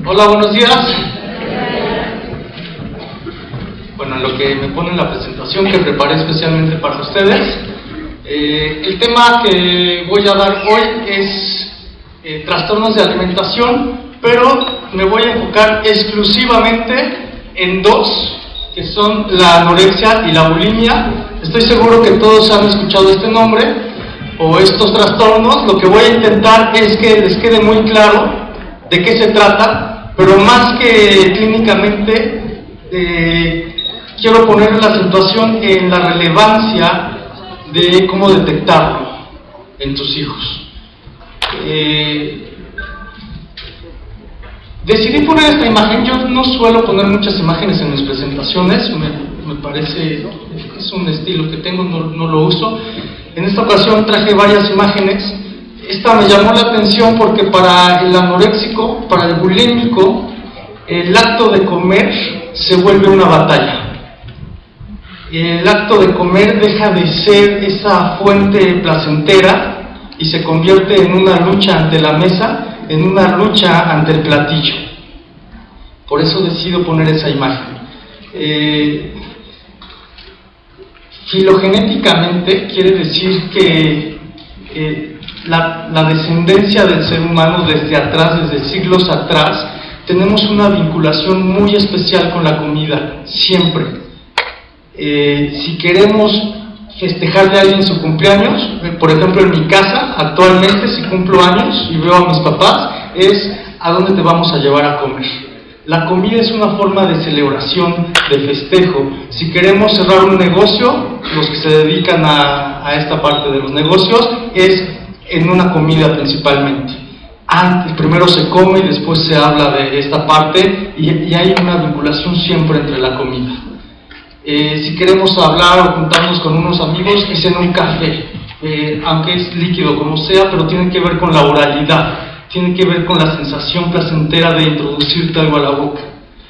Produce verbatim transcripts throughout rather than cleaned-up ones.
Hola, buenos días. Bueno, en lo que me pone la presentación que preparé especialmente para ustedes, eh, el tema que voy a dar hoy es eh, trastornos de alimentación, pero me voy a enfocar exclusivamente en dos, que son la anorexia y la bulimia. Estoy seguro que todos han escuchado este nombre o estos trastornos. Lo que voy a intentar es que les quede muy claro de qué se trata, pero más que clínicamente, eh, quiero poner la acentuación en la relevancia de cómo detectarlo en tus hijos. Eh, decidí poner esta imagen. Yo no suelo poner muchas imágenes en mis presentaciones, me, me parece, es un estilo que tengo, no, no lo uso. En esta ocasión traje varias imágenes. Esta me llamó la atención porque para el anoréxico, para el bulímico, el acto de comer se vuelve una batalla. El acto de comer deja de ser esa fuente placentera y se convierte en una lucha ante la mesa, en una lucha ante el platillo. Por eso decido poner esa imagen. Eh, filogenéticamente quiere decir que eh, la, la descendencia del ser humano desde atrás, desde siglos atrás, tenemos una vinculación muy especial con la comida, siempre. Eh, si queremos festejar de alguien su cumpleaños, por ejemplo en mi casa, actualmente si cumplo años y veo a mis papás, es ¿a dónde te vamos a llevar a comer? La comida es una forma de celebración, de festejo. Si queremos cerrar un negocio, los que se dedican a, a esta parte de los negocios, es en una comida principalmente. Antes, primero se come y después se habla de esta parte, y, y hay una vinculación siempre entre la comida. Eh, si queremos hablar o juntarnos con unos amigos, es en un café, eh, aunque es líquido como sea, pero tiene que ver con la oralidad, tiene que ver con la sensación placentera de introducirte algo a la boca.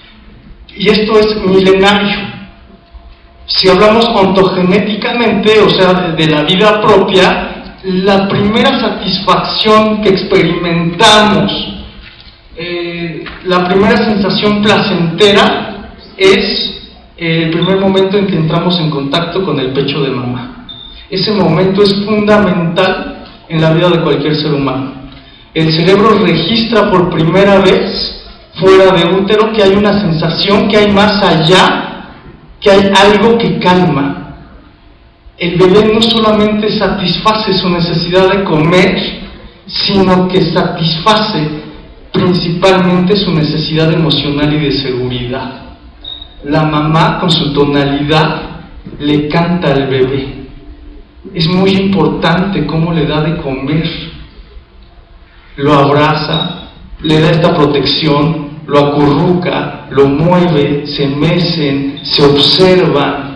Y esto es milenario. Si hablamos ontogenéticamente, o sea, de, de la vida propia, la primera satisfacción que experimentamos, eh, la primera sensación placentera es el primer momento en que entramos en contacto con el pecho de mamá. Ese momento es fundamental en la vida de cualquier ser humano. El cerebro registra por primera vez, fuera de útero, que hay una sensación, que hay más allá, que hay algo que calma. El bebé no solamente satisface su necesidad de comer, sino que satisface principalmente su necesidad emocional y de seguridad. La mamá, con su tonalidad, le canta al bebé. Es muy importante cómo le da de comer. Lo abraza, le da esta protección, lo acurruca, lo mueve, se mecen, se observan.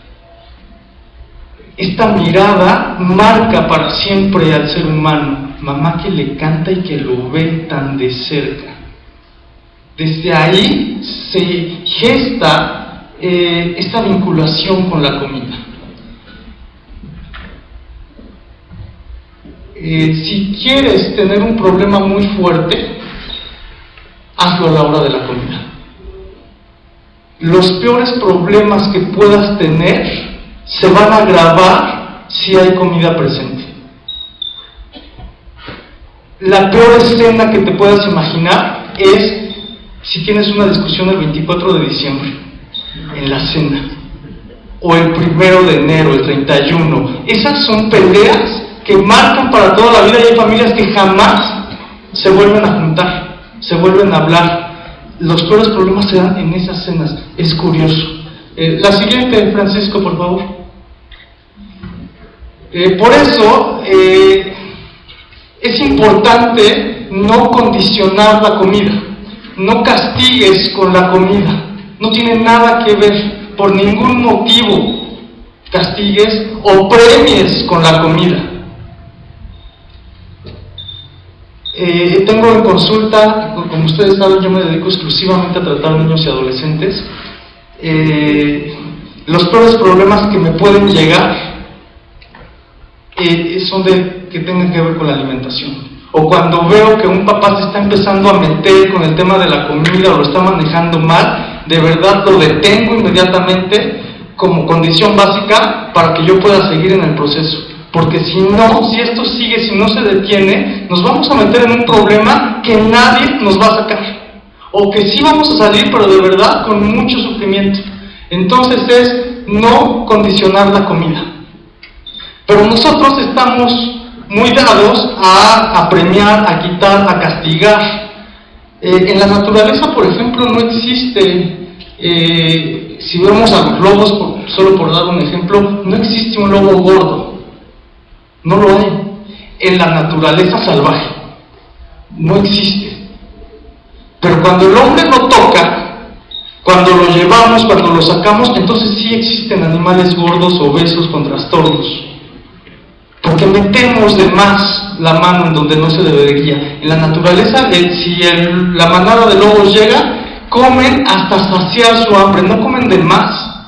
Esta mirada marca para siempre al ser humano. Mamá que le canta y que lo ve tan de cerca. Desde ahí se gesta eh, esta vinculación con la comida. Eh, si quieres tener un problema muy fuerte, hazlo a la hora de la comida. Los peores problemas que puedas tener se van a agravar si hay comida presente. La peor escena que te puedas imaginar es si tienes una discusión el veinticuatro de diciembre, en la cena, o el primero de enero, el treinta y uno. Esas son peleas que marcan para toda la vida, y hay familias que jamás se vuelven a juntar, se vuelven a hablar. Los peores problemas se dan en esas cenas. Es curioso. Eh, la siguiente, Francisco, por favor. Eh, por eso eh, es importante no condicionar la comida. No castigues con la comida. No tiene nada que ver, por ningún motivo, castigues o premies con la comida. Eh, tengo en consulta, como ustedes saben, yo me dedico exclusivamente a tratar niños y adolescentes. Eh, los peores problemas que me pueden llegar eh, son de que tengan que ver con la alimentación. o cuando veo que un papá se está empezando a meter con el tema de la comida o lo está manejando mal, de verdad lo detengo inmediatamente como condición básica para que yo pueda seguir en el proceso. Porque si no, si esto sigue, si no se detiene, nos vamos a meter en un problema que nadie nos va a sacar. O que sí vamos a salir, pero de verdad con mucho sufrimiento. Entonces es no condicionar la comida. Pero nosotros estamos muy dados a, a premiar, a quitar, a castigar. Eh, en la naturaleza, por ejemplo, no existe, eh, si vemos a los lobos, por, solo por dar un ejemplo, no existe un lobo gordo. No lo hay. En la naturaleza salvaje no existe. Pero cuando el hombre lo toca, cuando lo llevamos, cuando lo sacamos, entonces sí existen animales gordos, obesos, con trastornos. Porque metemos de más la mano en donde no se debería. En la naturaleza, el, si el, la manada de lobos llega, comen hasta saciar su hambre, no comen de más.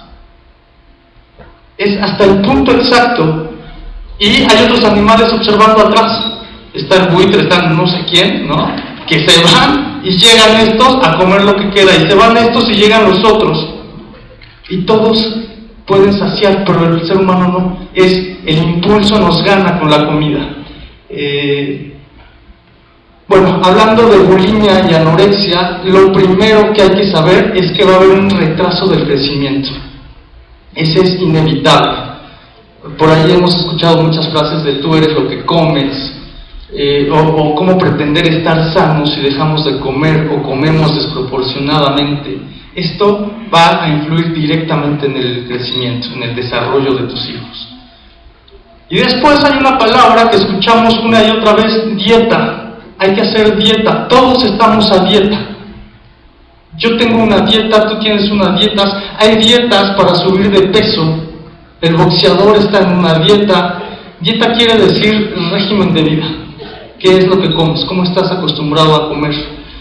Es hasta el punto exacto. Y hay otros animales observando atrás. Está el buitre, está no sé quién, ¿no? Que se van y llegan estos a comer lo que queda, y se van estos y llegan los otros. Y todos pueden saciar, pero el ser humano no. Es el impulso nos gana con la comida. Eh, bueno, hablando de bulimia y anorexia, lo primero que hay que saber es que va a haber un retraso del crecimiento. Ese es inevitable. Por ahí hemos escuchado muchas frases de tú eres lo que comes, eh, o, o cómo pretender estar sanos si dejamos de comer o comemos desproporcionadamente. Esto va a influir directamente en el crecimiento, en el desarrollo de tus hijos. Y después hay una palabra que escuchamos una y otra vez: dieta. Hay que hacer dieta, todos estamos a dieta. Yo tengo una dieta, tú tienes una dieta, hay dietas para subir de peso. El boxeador está en una dieta. Dieta quiere decir régimen de vida. ¿Qué es lo que comes? ¿Cómo estás acostumbrado a comer?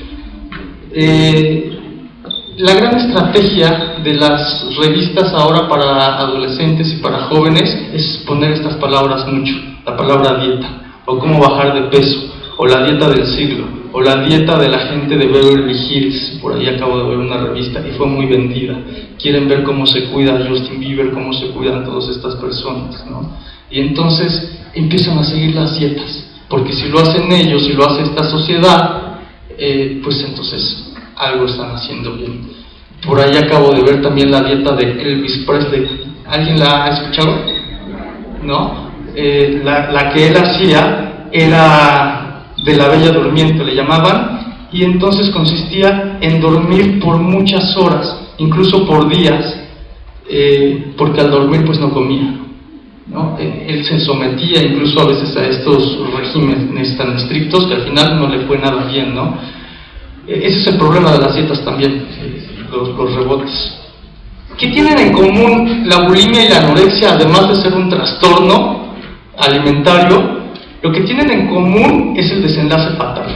Eh, la gran estrategia de las revistas ahora para adolescentes y para jóvenes es poner estas palabras mucho. La palabra dieta, o cómo bajar de peso, o la dieta del siglo, o la dieta de la gente de Beverly Hills. Por ahí acabo de ver una revista y fue muy vendida. Quieren ver cómo se cuida Justin Bieber, cómo se cuidan todas estas personas, ¿no? Y entonces empiezan a seguir las dietas, porque si lo hacen ellos, si lo hace esta sociedad, eh, pues entonces algo están haciendo bien. Por ahí acabo de ver también la dieta de Elvis Presley. ¿Alguien la ha escuchado? ¿No? Eh, la, la que él hacía era de la Bella Durmiente, le llamaban, y entonces consistía en dormir por muchas horas, incluso por días, eh, porque al dormir pues no comía, ¿no? Eh, él se sometía incluso a veces a estos regímenes tan estrictos que al final no le fue nada bien, ¿no? Eh, ese es el problema de las dietas también, eh, los, los rebotes. ¿Qué tienen en común la bulimia y la anorexia, además de ser un trastorno alimentario? Lo que tienen en común es el desenlace fatal.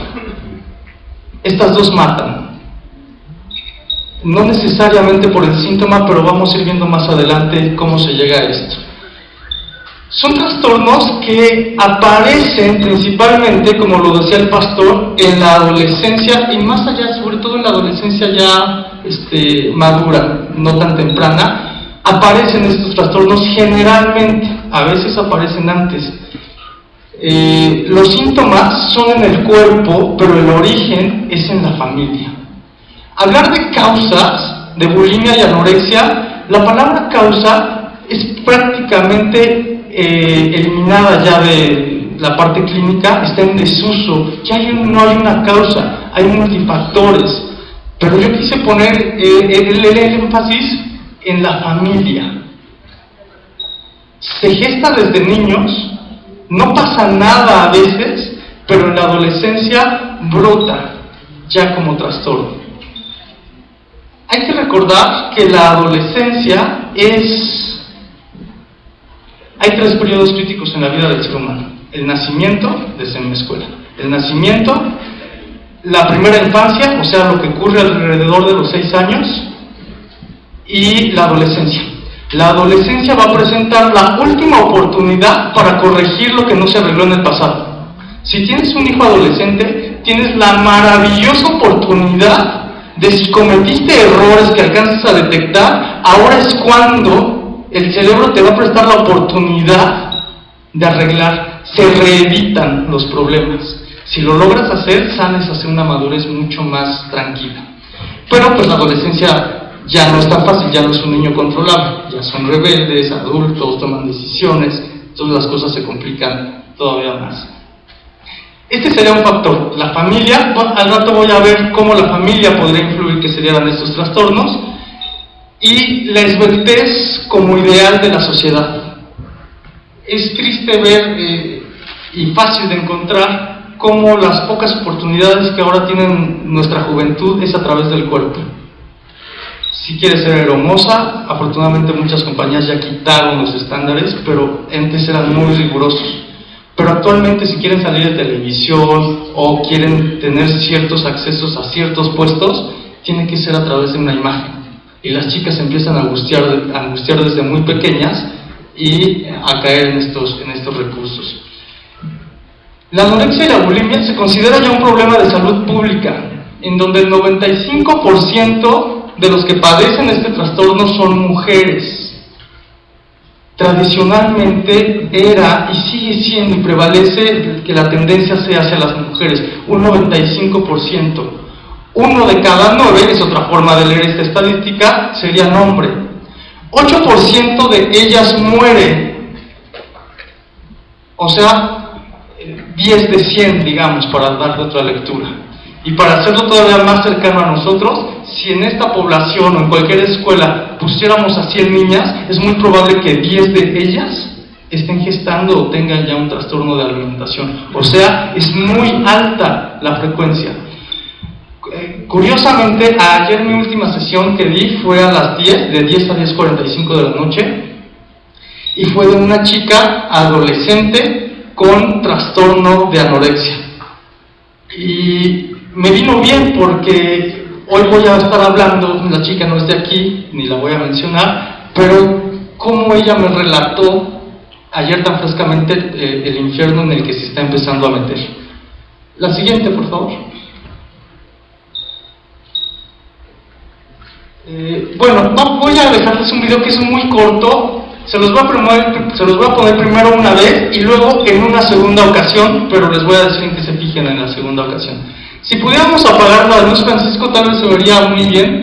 Estas dos matan. No necesariamente por el síntoma, pero vamos a ir viendo más adelante cómo se llega a esto. Son trastornos que aparecen principalmente, como lo decía el pastor, en la adolescencia, y más allá, sobre todo en la adolescencia ya este, madura, no tan temprana. Aparecen estos trastornos generalmente, a veces aparecen antes. Eh, los síntomas son en el cuerpo, pero el origen es en la familia. Hablar de causas de bulimia y anorexia, la palabra causa es prácticamente eh, eliminada ya de la parte clínica, está en desuso. Ya hay un, no hay una causa, hay multifactores. Pero yo quise poner eh, el, el énfasis en la familia. Se gesta desde niños. No pasa nada a veces, pero en la adolescencia brota ya como trastorno. Hay que recordar que la adolescencia es... Hay tres periodos críticos en la vida del ser humano. El nacimiento, desde mi escuela. El nacimiento, la primera infancia, o sea, lo que ocurre alrededor de los seis años, y la adolescencia. La adolescencia va a presentar la última oportunidad para corregir lo que no se arregló en el pasado. Si tienes un hijo adolescente, tienes la maravillosa oportunidad de, si cometiste errores que alcances a detectar, ahora es cuando el cerebro te va a prestar la oportunidad de arreglar. Se reeditan los problemas. Si lo logras hacer, sales hacia una madurez mucho más tranquila. Pero pues la adolescencia ya no es tan fácil, ya no es un niño controlable, ya son rebeldes, adultos, toman decisiones, entonces las cosas se complican todavía más. Este sería un factor. La familia, bueno, al rato voy a ver cómo la familia podría influir que se dieran estos trastornos, y la esbeltez como ideal de la sociedad. Es triste ver eh, y fácil de encontrar cómo las pocas oportunidades que ahora tienen nuestra juventud es a través del cuerpo. Si quieres ser hermosa, afortunadamente muchas compañías ya quitaron los estándares, pero antes eran muy rigurosos. Pero actualmente, si quieren salir de televisión o quieren tener ciertos accesos a ciertos puestos, tiene que ser a través de una imagen. Y las chicas se empiezan a angustiar, a angustiar desde muy pequeñas y a caer en estos, en estos recursos. La anorexia y la bulimia se considera ya un problema de salud pública, en donde el noventa y cinco por ciento de los que padecen este trastorno son mujeres. Tradicionalmente era y sigue siendo y prevalece que la tendencia sea hacia las mujeres, un noventa y cinco por ciento. Uno de cada nueve, es otra forma de leer esta estadística, sería hombre. ocho por ciento de ellas mueren. O sea, diez de cien, digamos, para darle otra lectura. Y para hacerlo todavía más cercano a nosotros, si en esta población o en cualquier escuela pusiéramos a cien niñas, es muy probable que diez de ellas estén gestando o tengan ya un trastorno de alimentación. O sea, es muy alta la frecuencia. Eh, curiosamente, ayer mi última sesión que di fue a las diez, de diez a diez cuarenta y cinco de la noche, y fue de una chica adolescente con trastorno de anorexia. Y me vino bien porque hoy voy a estar hablando, la chica no es de aquí, ni la voy a mencionar, pero cómo ella me relató ayer tan frescamente eh, el infierno en el que se está empezando a meter. La siguiente, por favor. Eh, bueno, voy a dejarles un video que es muy corto, se los, voy a promover, se los voy a poner primero una vez y luego en una segunda ocasión, pero les voy a decir que se fijen en la segunda ocasión. Si pudiéramos apagar la luz, Francisco, tal vez se vería muy bien.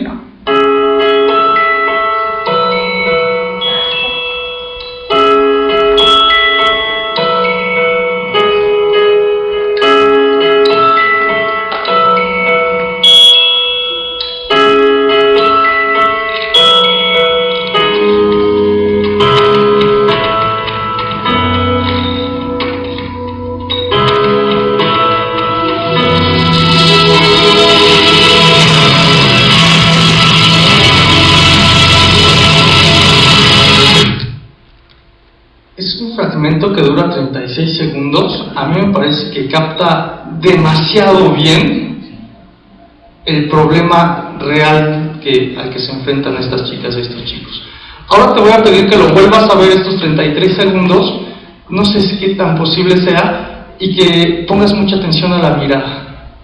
Que dura treinta y seis segundos, a mí me parece que capta demasiado bien el problema real que, al que se enfrentan estas chicas y estos chicos. Ahora te voy a pedir que lo vuelvas a ver estos treinta y tres segundos, no sé si qué tan posible sea, y que pongas mucha atención a la mirada.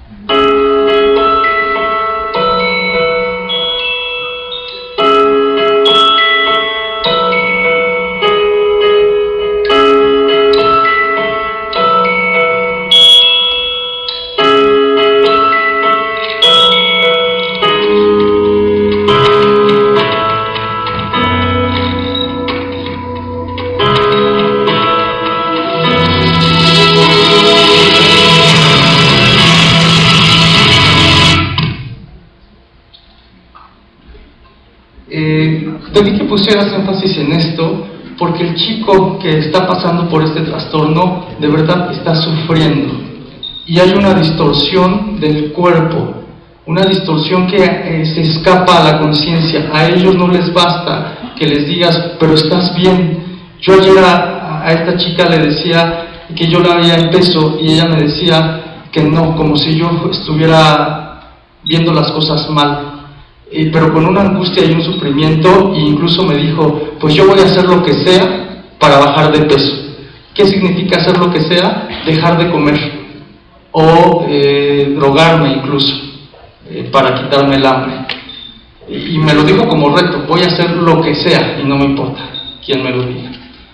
Pedí que pusieras énfasis en esto porque el chico que está pasando por este trastorno de verdad está sufriendo y hay una distorsión del cuerpo, una distorsión que eh, se escapa a la conciencia. A ellos no les basta que les digas, pero estás bien. Yo ayer a, a esta chica le decía que yo la veía en peso y ella me decía que no, como si yo estuviera viendo las cosas mal. Eh, pero con una angustia y un sufrimiento, e incluso me dijo, pues yo voy a hacer lo que sea para bajar de peso. ¿Qué significa hacer lo que sea? Dejar de comer. o eh, drogarme incluso, eh, para quitarme el hambre. Y, y me lo dijo como reto: voy a hacer lo que sea y no me importa quién me lo diga.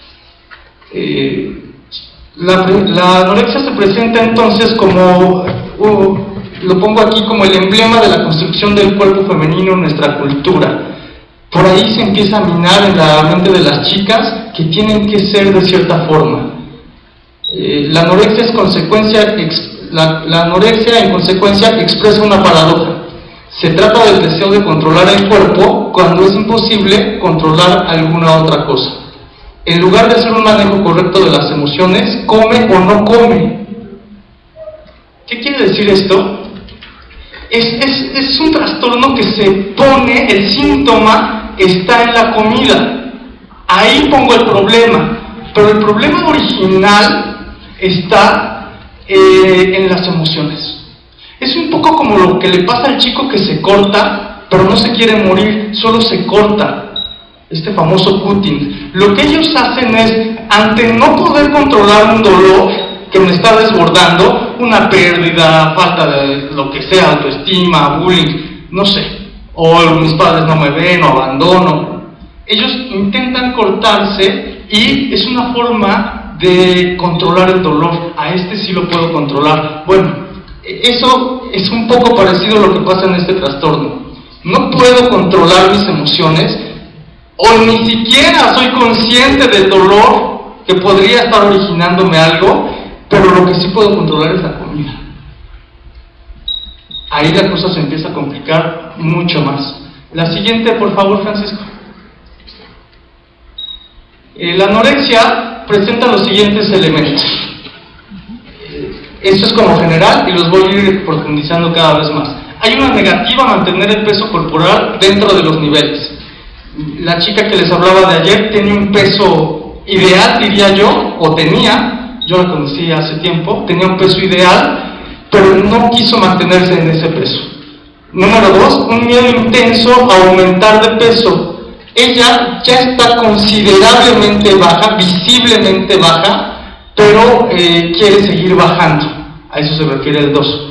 Eh, la, la anorexia se presenta entonces como, uh, lo pongo aquí como el emblema de la construcción del cuerpo femenino en nuestra cultura. Por ahí se empieza a minar en la mente de las chicas que tienen que ser de cierta forma. Eh, la anorexia es consecuencia, la, la anorexia en consecuencia expresa una paradoja. Se trata del deseo de controlar el cuerpo cuando es imposible controlar alguna otra cosa. En lugar de hacer un manejo correcto de las emociones, come o no come. ¿Qué quiere decir esto? Es, es, es un trastorno que se pone, el síntoma está en la comida. Ahí pongo el problema. Pero el problema original está eh, en las emociones. Es un poco como lo que le pasa al chico que se corta, pero no se quiere morir, solo se corta. Este famoso cutting. Lo que ellos hacen es, ante no poder controlar un dolor que me está desbordando, una pérdida, falta de lo que sea, autoestima, bullying, no sé, o mis padres no me ven, o abandono, ellos intentan cortarse y es una forma de controlar el dolor. A este sí lo puedo controlar. Bueno, eso es un poco parecido a lo que pasa en este trastorno. No puedo controlar mis emociones, o ni siquiera soy consciente del dolor que podría estar originándome algo, pero lo que sí puedo controlar es la comida. Ahí la cosa se empieza a complicar mucho más. La siguiente, por favor, Francisco. Eh, la anorexia presenta los siguientes elementos. Esto es como general y los voy a ir profundizando cada vez más. Hay una negativa a mantener el peso corporal dentro de los niveles. La chica que les hablaba de ayer tenía un peso ideal, diría yo, o tenía, yo la conocí hace tiempo, tenía un peso ideal, pero no quiso mantenerse en ese peso. Número dos, un miedo intenso a aumentar de peso. Ella ya está considerablemente baja, visiblemente baja, pero eh, quiere seguir bajando. A eso se refiere el dos.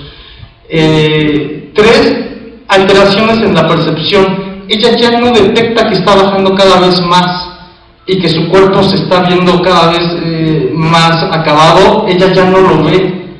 Eh, tres, alteraciones en la percepción. Ella ya no detecta que está bajando cada vez más y que su cuerpo se está viendo cada vez eh, más acabado. Ella ya no lo ve.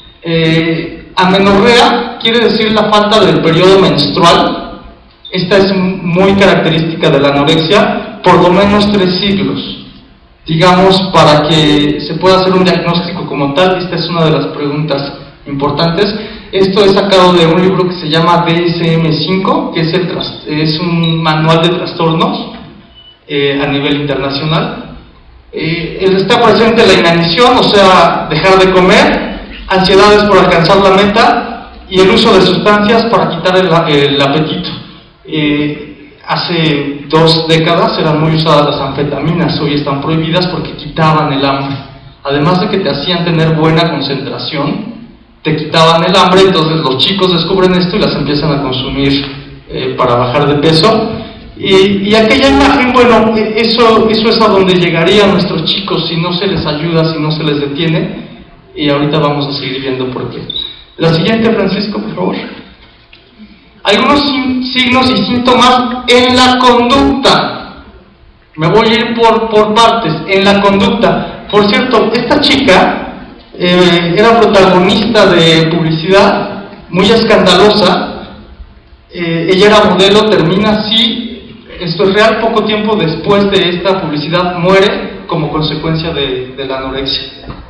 Eh, amenorrea quiere decir la falta del periodo menstrual. Esta es muy característica de la anorexia, por lo menos tres siglos. Digamos, para que se pueda hacer un diagnóstico como tal, esta es una de las preguntas importantes. Esto es sacado de un libro que se llama D S M cinco, que es, el es un manual de trastornos eh, a nivel internacional. Eh, está presente la inanición, o sea, dejar de comer, ansiedades por alcanzar la meta y el uso de sustancias para quitar el, el apetito. Eh, hace dos décadas eran muy usadas las anfetaminas, hoy están prohibidas porque quitaban el hambre. Además de que te hacían tener buena concentración, te quitaban el hambre. Entonces los chicos descubren esto y las empiezan a consumir eh, para bajar de peso. Y, y aquella imagen, bueno, eso, eso es a donde llegarían nuestros chicos si no se les ayuda, si no se les detiene. Y ahorita vamos a seguir viendo por qué. La siguiente, Francisco, por favor. Algunos signos y síntomas en la conducta. Me voy a ir por, por partes. En la conducta. Por cierto, esta chica eh, era protagonista de publicidad muy escandalosa. Eh, ella era modelo, termina así. Esto es real. Poco tiempo después de esta publicidad muere como consecuencia de, de la anorexia.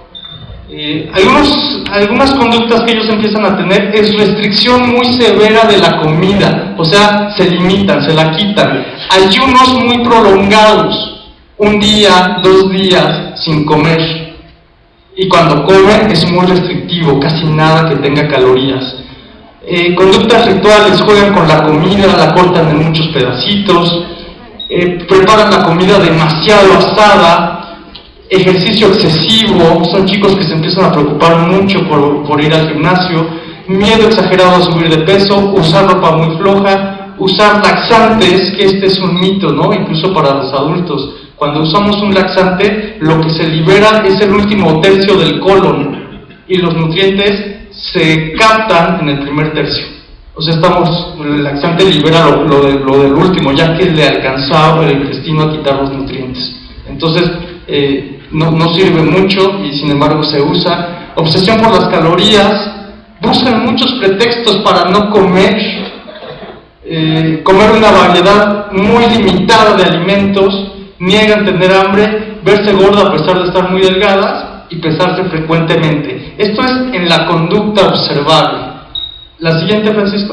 Eh, algunos, algunas conductas que ellos empiezan a tener es restricción muy severa de la comida, o sea, se limitan, se la quitan. Ayunos muy prolongados, un día, dos días sin comer, y cuando comen es muy restrictivo, casi nada que tenga calorías. Eh, conductas rituales, juegan con la comida, la cortan en muchos pedacitos, eh, preparan la comida demasiado asada. Ejercicio excesivo, son chicos que se empiezan a preocupar mucho por, por ir al gimnasio, miedo exagerado a subir de peso, usar ropa muy floja, usar laxantes, que este es un mito, ¿no? Incluso para los adultos. Cuando usamos un laxante, lo que se libera es el último tercio del colon y los nutrientes se captan en el primer tercio. O sea, estamos, el laxante libera lo, lo, de, lo del último, ya que le alcanzaba el intestino a quitar los nutrientes. Entonces, eh, no, no sirve mucho y sin embargo se usa. Obsesión por las calorías, buscan muchos pretextos para no comer, eh, comer una variedad muy limitada de alimentos, niegan tener hambre, verse gorda a pesar de estar muy delgadas y pesarse frecuentemente. Esto es en la conducta observable. La siguiente, Francisco.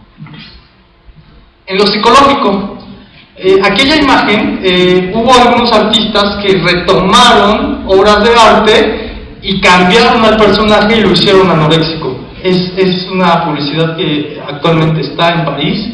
En lo psicológico, eh, aquella imagen, eh, hubo algunos artistas que retomaron obras de arte y cambiaron al personaje y lo hicieron anoréxico. Es, es una publicidad que actualmente está en París.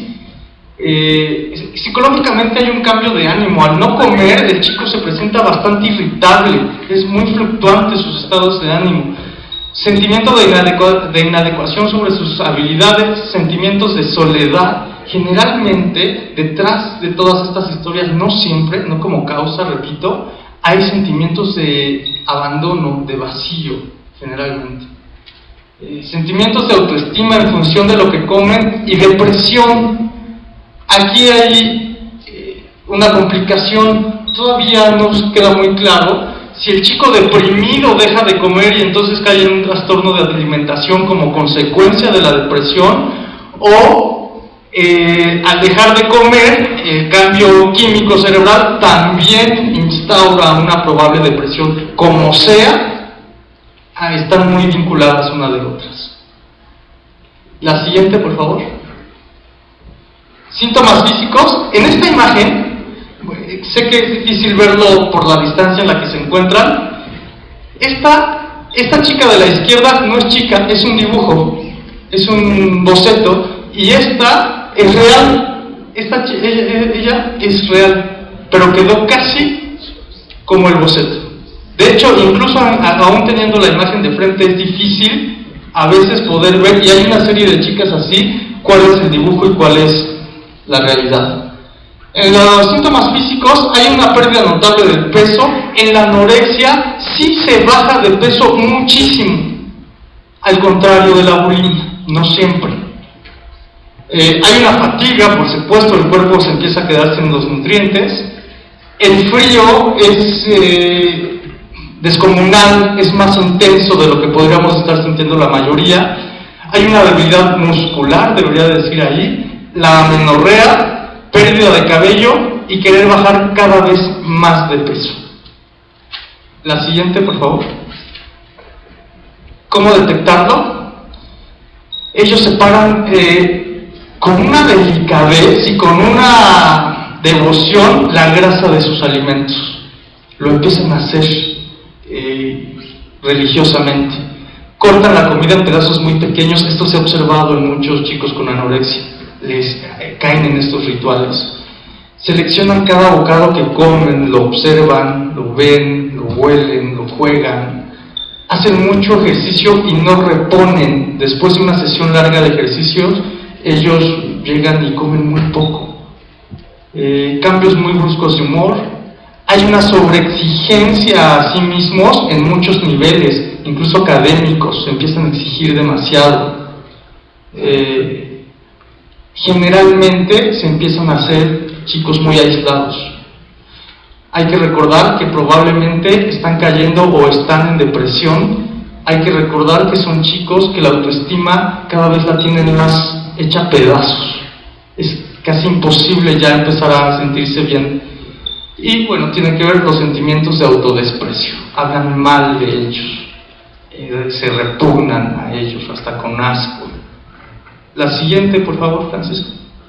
Eh, psicológicamente hay un cambio de ánimo. Al no comer, el chico se presenta bastante irritable, es muy fluctuante sus estados de ánimo. Sentimiento de, inadecu de inadecuación sobre sus habilidades, sentimientos de soledad. Generalmente, detrás de todas estas historias, no siempre, no como causa, repito, hay sentimientos de abandono, de vacío, generalmente. Eh, sentimientos de autoestima en función de lo que comen y depresión. Aquí hay eh, una complicación, todavía no nos queda muy claro si el chico deprimido deja de comer y entonces cae en un trastorno de alimentación como consecuencia de la depresión, o eh, al dejar de comer, el cambio químico cerebral también instaura una probable depresión. Como sea, están muy vinculadas una de otras. La siguiente, por favor. Síntomas físicos. En esta imagen, sé que es difícil verlo por la distancia en la que se encuentran. Esta, esta chica de la izquierda no es chica, es un dibujo, es un boceto, y esta es real. Esta, ella, ella es real, pero quedó casi como el boceto. De hecho, incluso aún teniendo la imagen de frente, es difícil a veces poder ver, y hay una serie de chicas así, cuál es el dibujo y cuál es la realidad. En los síntomas físicos hay una pérdida notable del peso. En la anorexia sí se baja de peso muchísimo, al contrario de la bulimia, no siempre. Eh, hay una fatiga, por supuesto, el cuerpo se empieza a quedar sin los nutrientes. El frío es eh, descomunal, es más intenso de lo que podríamos estar sintiendo la mayoría. Hay una debilidad muscular, debería decir ahí, la amenorrea, pérdida de cabello y querer bajar cada vez más de peso. La siguiente, por favor. ¿Cómo detectarlo? Ellos separan eh, con una delicadez y con una devoción la grasa de sus alimentos. Lo empiezan a hacer eh, religiosamente. Cortan la comida en pedazos muy pequeños. Esto se ha observado en muchos chicos con anorexia. Les caen en estos rituales. Seleccionan cada bocado que comen, lo observan, lo ven, lo huelen, lo juegan. Hacen mucho ejercicio y no reponen. Después de una sesión larga de ejercicios, ellos llegan y comen muy poco. Eh, cambios muy bruscos de humor. Hay una sobreexigencia a sí mismos en muchos niveles, incluso académicos. Se empiezan a exigir demasiado. Eh, Generalmente se empiezan a hacer chicos muy aislados. Hay que recordar que probablemente están cayendo o están en depresión. Hay que recordar que son chicos que la autoestima cada vez la tienen más hecha pedazos. Es casi imposible ya empezar a sentirse bien. Y bueno, tienen que ver los sentimientos de autodesprecio. Hablan mal de ellos, eh, se repugnan a ellos hasta con asco. La siguiente, por favor, Francisco.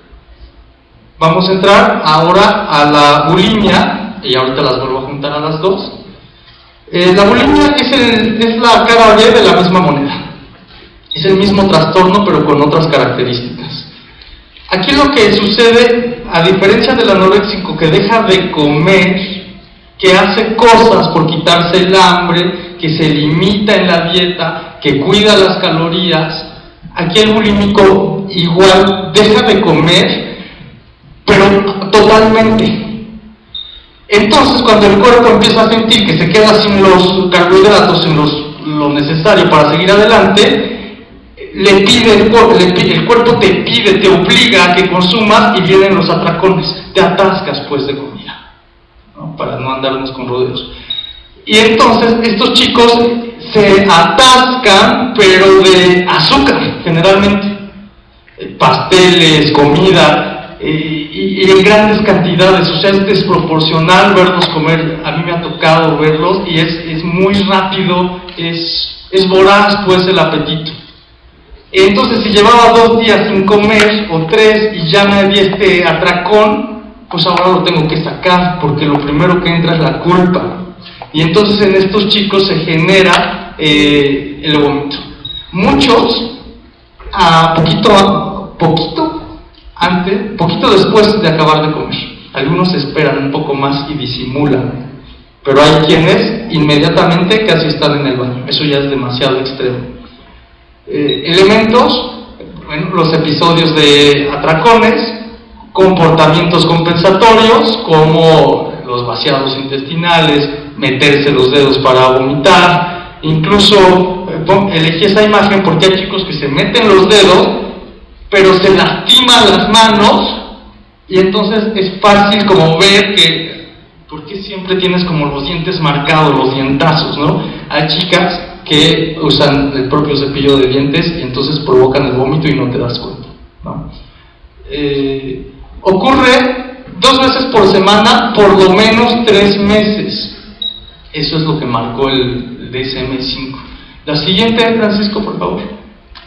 Vamos a entrar ahora a la bulimia, y ahorita las vuelvo a juntar a las dos. Eh, la bulimia es, el, es la cara B de la misma moneda. Es el mismo trastorno, pero con otras características. Aquí lo que sucede, a diferencia del anoréxico que deja de comer, que hace cosas por quitarse el hambre, que se limita en la dieta, que cuida las calorías, aquí el bulímico igual deja de comer, pero totalmente. Entonces, cuando el cuerpo empieza a sentir que se queda sin los carbohidratos, sin los, lo necesario para seguir adelante, le pide el cuerpo, le pide, el cuerpo te pide, te obliga a que consumas y vienen los atracones, te atascas pues de comida, ¿no? Para no andarnos con rodeos. Y entonces estos chicos se atascan, pero de azúcar, generalmente, pasteles, comida, eh, y, y en grandes cantidades, o sea, es desproporcional verlos comer. A mí me ha tocado verlos y es, es muy rápido, es, es voraz pues el apetito. Entonces, si llevaba dos días sin comer, o tres, y ya me había este atracón, pues ahora lo tengo que sacar, porque lo primero que entra es la culpa. Y entonces en estos chicos se genera eh, el vómito. Muchos, a poquito, poquito antes, poquito después de acabar de comer. Algunos esperan un poco más y disimulan, pero hay quienes inmediatamente casi están en el baño. Eso ya es demasiado extremo. Eh, elementos, bueno, los episodios de atracones, comportamientos compensatorios como los vaciados intestinales, meterse los dedos para vomitar. Incluso eh, elegí esa imagen porque hay chicos que se meten los dedos pero se lastiman las manos y entonces es fácil como ver que, ¿por qué siempre tienes como los dientes marcados, los dientazos, ¿no? Hay chicas que usan el propio cepillo de dientes y entonces provocan el vómito y no te das cuenta, ¿no? Eh, ocurre dos veces por semana, por lo menos tres meses. Eso es lo que marcó el D S M cinco. La siguiente, Francisco, por favor.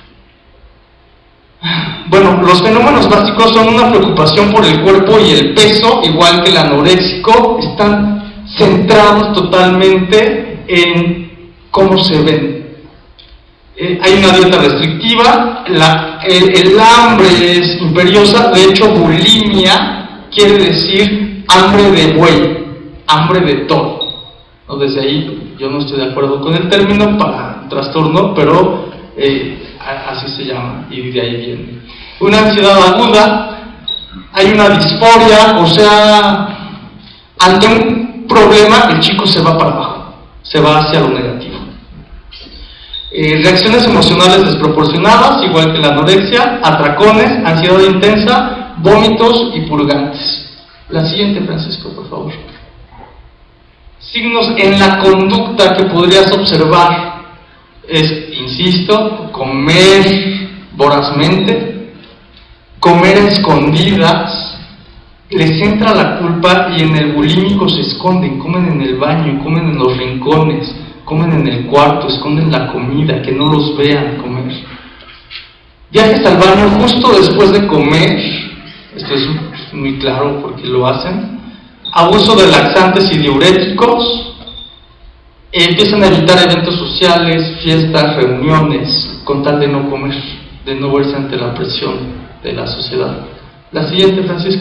Bueno, los fenómenos básicos son una preocupación por el cuerpo y el peso, igual que el anoréxico, están centrados totalmente en cómo se ven. Eh, hay una dieta restrictiva, la, el, el hambre es imperiosa, de hecho bulimia quiere decir hambre de buey, hambre de toro, ¿no? Desde ahí yo no estoy de acuerdo con el término para trastorno, pero eh, así se llama y de ahí viene. Una ansiedad aguda, hay una disforia, o sea, ante un problema el chico se va para abajo, se va hacia lo negativo. Eh, reacciones emocionales desproporcionadas, igual que la anorexia, atracones, ansiedad intensa, vómitos y purgantes. La siguiente, Francisco, por favor. Signos en la conducta que podrías observar es, insisto, comer vorazmente, comer a escondidas, les entra la culpa y en el bulímico se esconden, comen en el baño, comen en los rincones, comen en el cuarto, esconden la comida, que no los vean comer. Viajes al baño justo después de comer, esto es muy claro porque lo hacen. Abuso de laxantes y diuréticos, empiezan a evitar eventos sociales, fiestas, reuniones, con tal de no comer, de no verse ante la presión de la sociedad. La siguiente, Francisco.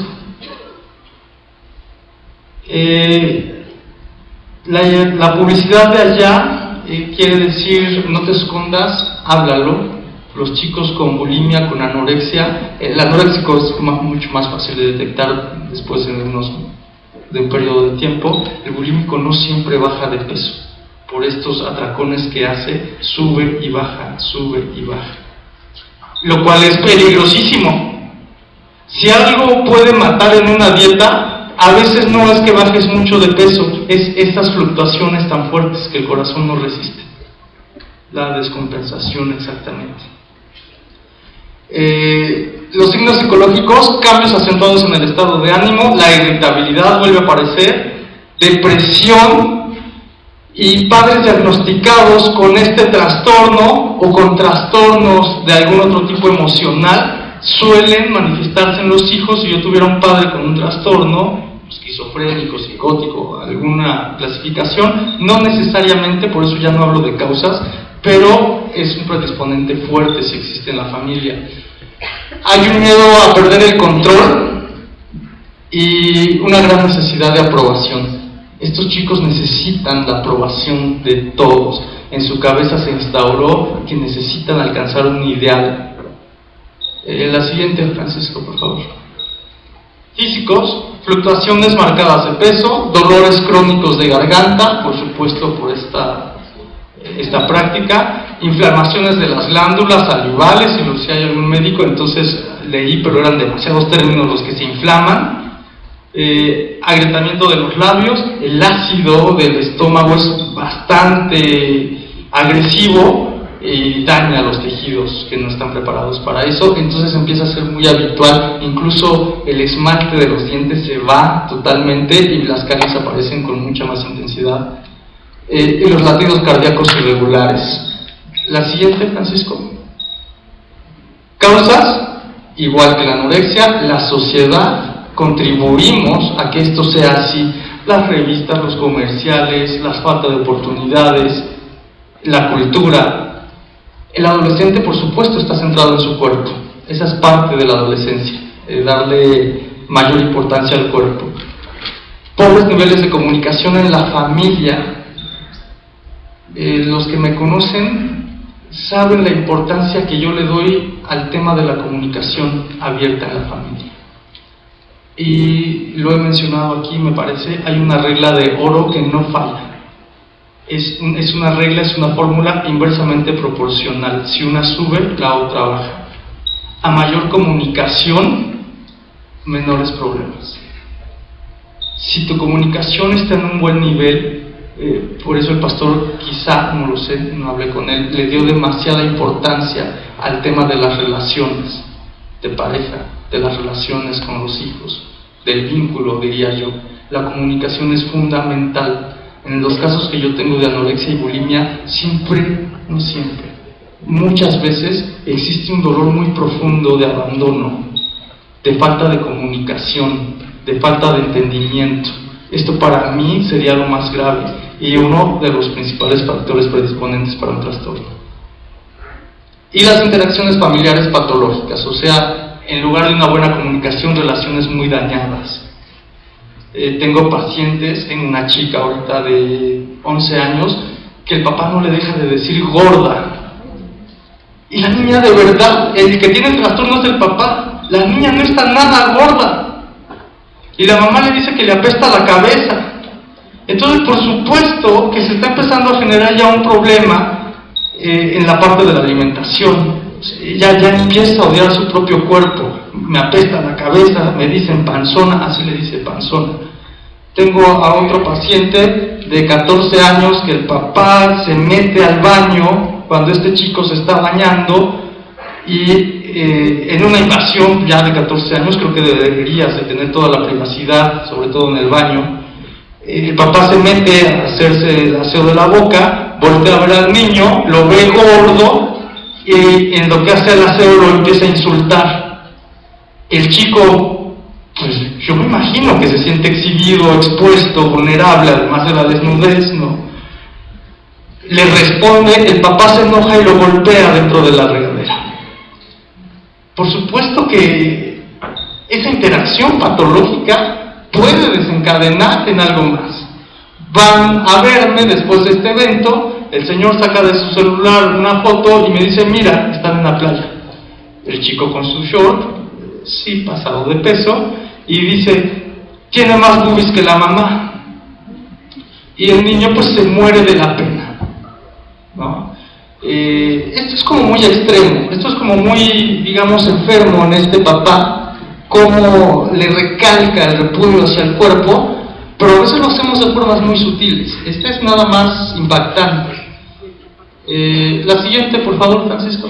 Eh, la, la publicidad de allá eh, quiere decir no te escondas, háblalo. Los chicos con bulimia, con anorexia, el anoréxico es mucho más fácil de detectar después en unos, de un periodo de tiempo. El bulímico no siempre baja de peso, por estos atracones que hace, sube y baja, sube y baja, lo cual es peligrosísimo. Si algo puede matar en una dieta, a veces no es que bajes mucho de peso, es estas fluctuaciones tan fuertes que el corazón no resiste, la descompensación exactamente. Eh, los signos psicológicos, cambios acentuados en el estado de ánimo, la irritabilidad vuelve a aparecer, depresión, y padres diagnosticados con este trastorno o con trastornos de algún otro tipo emocional suelen manifestarse en los hijos. Si yo tuviera un padre con un trastorno esquizofrénico, psicótico, alguna clasificación, no necesariamente, por eso ya no hablo de causas, pero es un predisponente fuerte si existe en la familia. Hay un miedo a perder el control y una gran necesidad de aprobación. Estos chicos necesitan la aprobación de todos. En su cabeza se instauró que necesitan alcanzar un ideal. Eh, la siguiente, Francisco, por favor. Físicos, fluctuaciones marcadas de peso, dolores crónicos de garganta, por supuesto por esta esta práctica, inflamaciones de las glándulas salivales, si, lo, si hay algún médico, entonces leí, pero eran demasiados términos los que se inflaman, eh, agrietamiento de los labios, el ácido del estómago es bastante agresivo y daña los tejidos que no están preparados para eso, entonces empieza a ser muy habitual, incluso el esmalte de los dientes se va totalmente y las caries aparecen con mucha más intensidad, eh, y los latidos cardíacos irregulares. La siguiente, Francisco. Causas, igual que la anorexia, la sociedad contribuimos a que esto sea así, las revistas, los comerciales, la falta de oportunidades, la cultura. El adolescente, por supuesto, está centrado en su cuerpo. Esa es parte de la adolescencia, eh, darle mayor importancia al cuerpo. Pobres niveles de comunicación en la familia. Eh, los que me conocen saben la importancia que yo le doy al tema de la comunicación abierta en la familia. Y lo he mencionado aquí, me parece, hay una regla de oro que no falla. Es, un, es una regla, es una fórmula inversamente proporcional. Si una sube, la otra baja. A mayor comunicación, menores problemas. Si tu comunicación está en un buen nivel, eh, por eso el pastor, quizá, no lo sé, no hablé con él, le dio demasiada importancia al tema de las relaciones de pareja, de las relaciones con los hijos, del vínculo, diría yo. La comunicación es fundamental. En los casos que yo tengo de anorexia y bulimia, siempre, no siempre, muchas veces existe un dolor muy profundo de abandono, de falta de comunicación, de falta de entendimiento. Esto para mí sería lo más grave y uno de los principales factores predisponentes para un trastorno. Y las interacciones familiares patológicas, o sea, en lugar de una buena comunicación, relaciones muy dañadas. Eh, tengo pacientes, tengo una chica ahorita de once años, que el papá no le deja de decir gorda. Y la niña de verdad, el que tiene el trastorno es el papá, la niña no está nada gorda. Y la mamá le dice que le apesta la cabeza. Entonces, por supuesto que se está empezando a generar ya un problema eh, en la parte de la alimentación. Ella ya empieza a odiar su propio cuerpo. Me apesta la cabeza, me dicen panzona, así le dice panzona. Tengo a otro paciente de catorce años que el papá se mete al baño cuando este chico se está bañando y eh, en una invasión ya de catorce años, creo que deberías de tener toda la privacidad, sobre todo en el baño. Eh, el papá se mete a hacerse el aseo de la boca, voltea a ver al niño, lo ve gordo y en lo que hace el aseo lo empieza a insultar. El chico, pues yo me imagino que se siente exhibido, expuesto, vulnerable, además de la desnudez, ¿no? Le responde, el papá se enoja y lo golpea dentro de la regadera. Por supuesto que esa interacción patológica puede desencadenar en algo más. Van a verme después de este evento, el señor saca de su celular una foto y me dice, mira, están en la playa. El chico con su short, sí, pasado de peso, y dice, tiene más boobies que la mamá. Y el niño pues se muere de la pena, ¿no? Eh, esto es como muy extremo, esto es como muy, digamos, enfermo en este papá, como le recalca el repudio hacia el cuerpo, pero a veces lo hacemos de formas muy sutiles. Esta es nada más impactante. Eh, la siguiente, por favor, Francisco.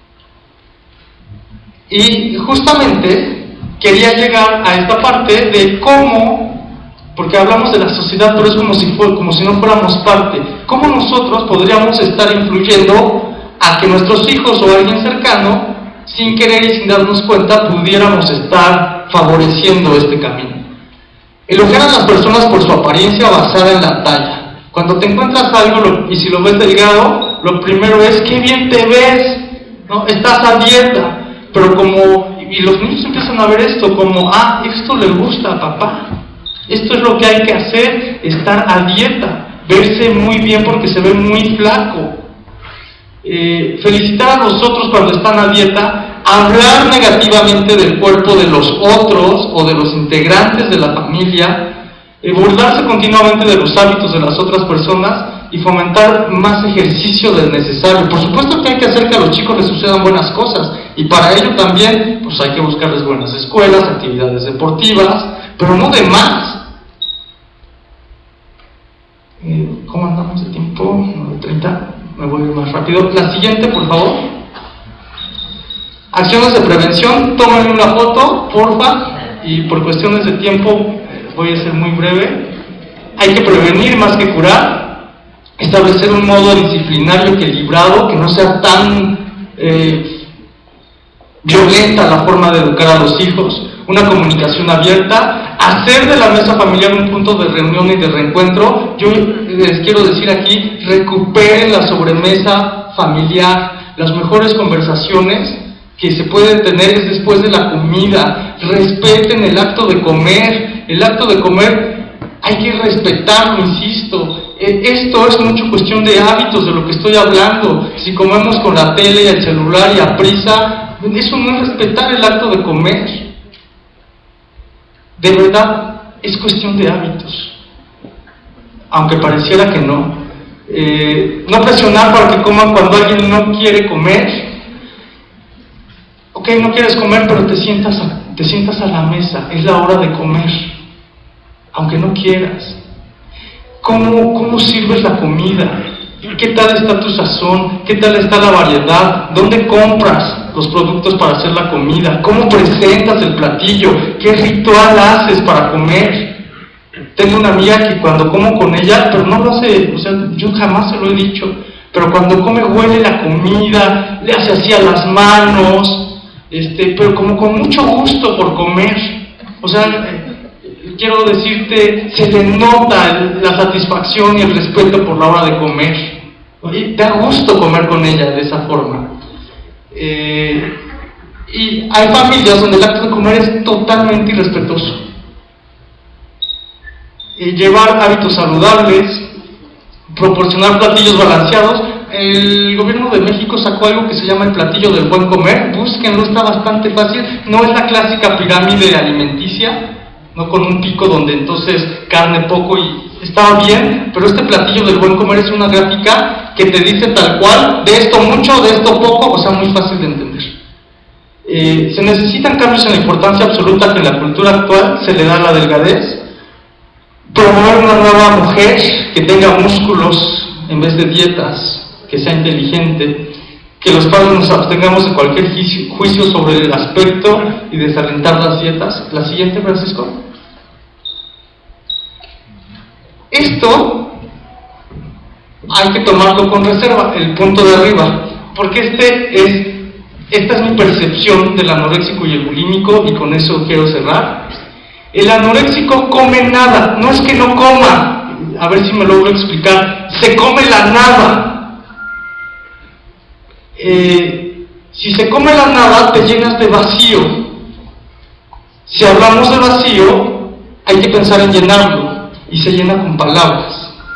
Y justamente quería llegar a esta parte de cómo, porque hablamos de la sociedad, pero es como si, fue, como si no fuéramos parte, cómo nosotros podríamos estar influyendo a que nuestros hijos o alguien cercano, sin querer y sin darnos cuenta, pudiéramos estar favoreciendo este camino. Elogiar a las personas por su apariencia basada en la talla. Cuando te encuentras algo lo, y si lo ves delgado, lo primero es, ¡qué bien te ves! ¿No? Estás a dieta. Pero como, y los niños empiezan a ver esto como, ah, esto le gusta a papá, esto es lo que hay que hacer, estar a dieta, verse muy bien porque se ve muy flaco, eh, felicitar a los otros cuando están a dieta, hablar negativamente del cuerpo de los otros o de los integrantes de la familia, eh, burlarse continuamente de los hábitos de las otras personas, y fomentar más ejercicio del necesario. Por supuesto que hay que hacer que a los chicos les sucedan buenas cosas, y para ello también pues hay que buscarles buenas escuelas, actividades deportivas, pero no de más. Eh, ¿Cómo andamos de tiempo? nueve treinta, me voy a ir más rápido. La siguiente, por favor. Acciones de prevención, tómenme una foto, porfa, y por cuestiones de tiempo voy a ser muy breve. Hay que prevenir más que curar, establecer un modo disciplinario equilibrado, que no sea tan eh, violenta la forma de educar a los hijos, una comunicación abierta, hacer de la mesa familiar un punto de reunión y de reencuentro. Yo les quiero decir aquí, recuperen la sobremesa familiar. Las mejores conversaciones que se pueden tener es después de la comida. Respeten el acto de comer. El acto de comer hay que respetarlo, insisto. Esto es mucho cuestión de hábitos, de lo que estoy hablando. Si comemos con la tele y el celular y a prisa, eso no es respetar el acto de comer. De verdad, es cuestión de hábitos, aunque pareciera que no. Eh, no presionar para que coman cuando alguien no quiere comer. Ok, no quieres comer, pero te sientas a, te sientas a la mesa, es la hora de comer, aunque no quieras. ¿Cómo, cómo sirves la comida? ¿Qué tal está tu sazón? ¿Qué tal está la variedad? ¿Dónde compras los productos para hacer la comida? ¿Cómo presentas el platillo? ¿Qué ritual haces para comer? Tengo una amiga que cuando como con ella, pero no lo hace, o sea, yo jamás se lo he dicho, pero cuando come huele la comida, le hace así a las manos, este, pero como con mucho gusto por comer. O sea, eh, quiero decirte, se le nota la satisfacción y el respeto por la hora de comer. Y da gusto comer con ella de esa forma. Eh, y hay familias donde el acto de comer es totalmente irrespetuoso. Eh, llevar hábitos saludables, proporcionar platillos balanceados. El gobierno de México sacó algo que se llama el platillo del buen comer. Búsquenlo, está bastante fácil. No es la clásica pirámide alimenticia, no con un pico donde entonces carne poco y estaba bien, pero este platillo del buen comer es una gráfica que te dice tal cual, de esto mucho, de esto poco, o sea, muy fácil de entender. Eh, se necesitan cambios en la importancia absoluta que en la cultura actual se le da a la delgadez. Promover una nueva mujer que tenga músculos en vez de dietas, que sea inteligente, que los padres nos abstengamos de cualquier juicio sobre el aspecto y desalentar las dietas. La siguiente, Francisco. Esto hay que tomarlo con reserva, el punto de arriba, porque este es, esta es mi percepción del anoréxico y el bulímico, y con eso quiero cerrar. El anoréxico come nada, no es que no coma, a ver si me logro explicar, se come la nada. Eh, si se come la nada, te llenas de vacío. Si hablamos de vacío, hay que pensar en llenarlo, y se llena con palabras.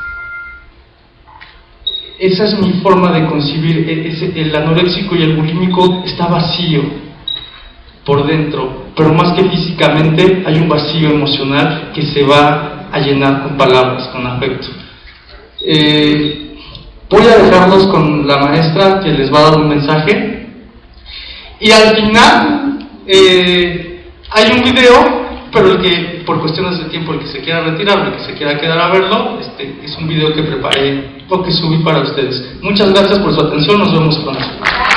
Esa es mi forma de concebir. El anoréxico y el bulímico está vacío por dentro, pero más que físicamente hay un vacío emocional que se va a llenar con palabras, con afecto. Eh, voy a dejarlos con la maestra que les va a dar un mensaje, y al final eh, hay un video, pero el que por cuestiones de tiempo, el que se quiera retirar o el que se quiera quedar a verlo, este, es un video que preparé o que subí para ustedes. Muchas gracias por su atención, nos vemos pronto.